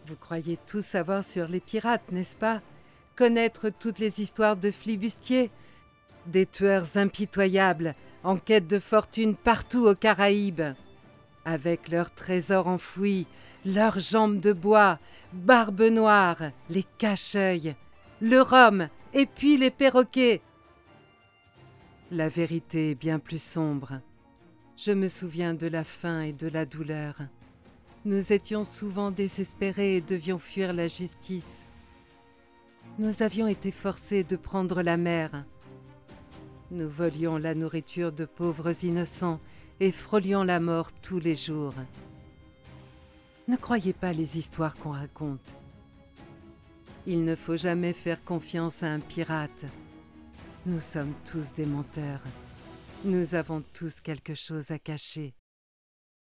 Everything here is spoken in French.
Vous croyez tout savoir sur les pirates, n'est-ce pas? Connaître toutes les histoires de flibustiers, des tueurs impitoyables, en quête de fortune partout aux Caraïbes. Avec leurs trésors enfouis, leurs jambes de bois, Barbe Noire, les cache-œils, le rhum et puis les perroquets. La vérité est bien plus sombre. Je me souviens de la faim et de la douleur. Nous étions souvent désespérés et devions fuir la justice. Nous avions été forcés de prendre la mer. Nous volions la nourriture de pauvres innocents et frôlions la mort tous les jours. Ne croyez pas les histoires qu'on raconte. Il ne faut jamais faire confiance à un pirate. Nous sommes tous des menteurs. Nous avons tous quelque chose à cacher.